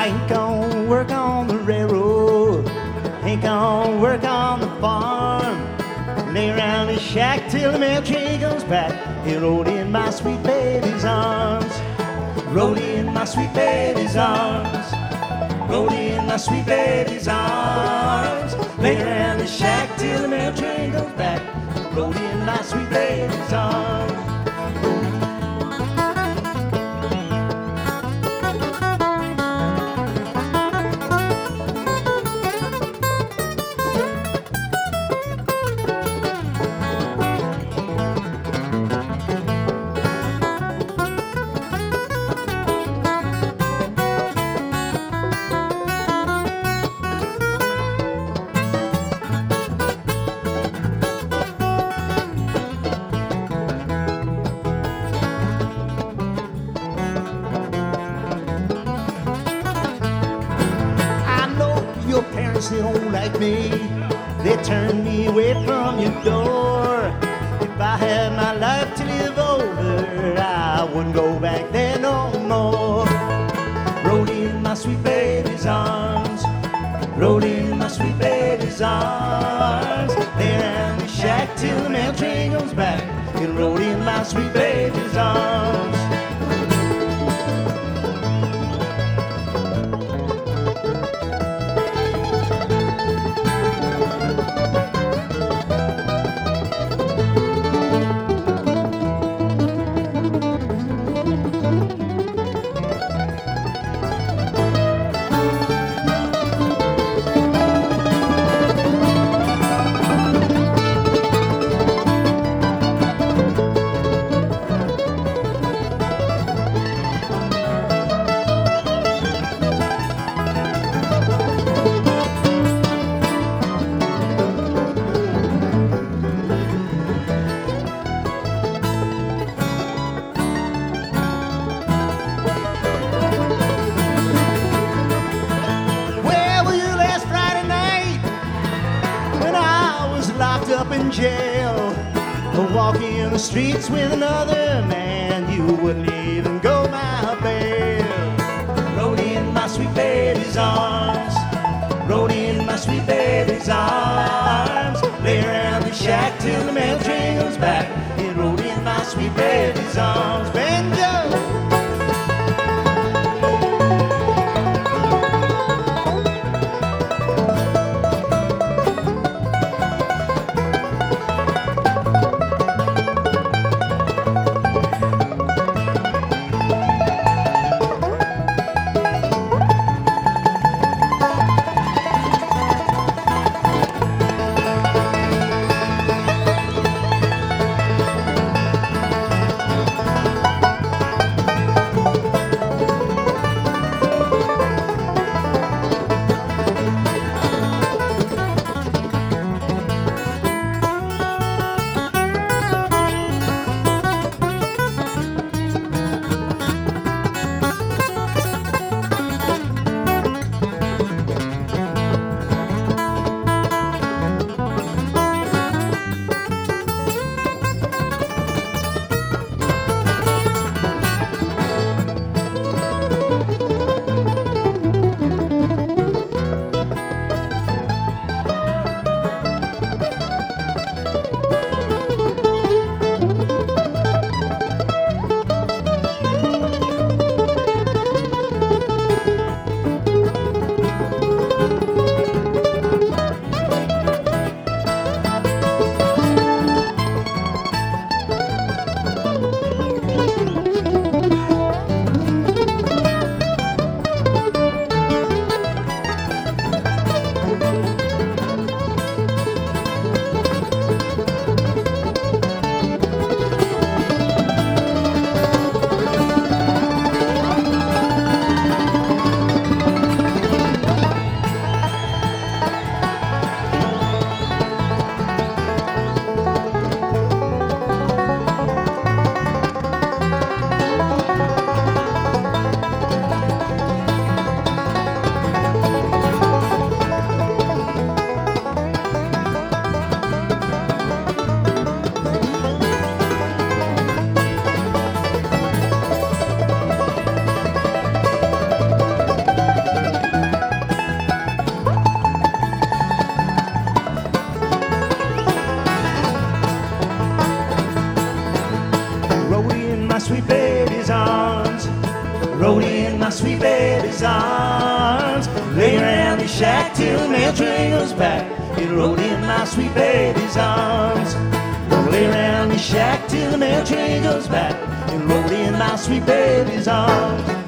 I ain't gonna work on the railroad, ain't gonna work on the farm. Lay around the shack till the mail train comes back and roll in my sweet baby's arms. Roll in my sweet baby's arms. Roll in my sweet baby's arms. Lay around the shack till the mail train comes back. Roll in my sweet baby's arms. Your parents, they don't like me. They turned me away from your door. If I had my life to live over, I wouldn't go back there no more. Roll in my sweet baby's arms. Roll in my sweet baby's arms. Lay around the shack till the mail train comes back and roll in my sweet baby's arms. Up in jail, walking the streets with another man, you wouldn't even go my bail. Rode in my sweet baby's arms, rode in my sweet baby's arms. Lay around the shack till the mail train comes back, and rode in my sweet baby's arms. Banjo! baby's arms. Lay around the shack till the mail train goes back. It rode in my sweet baby's arms. Lay around the shack till the mail train goes back. It rode in my sweet baby's arms.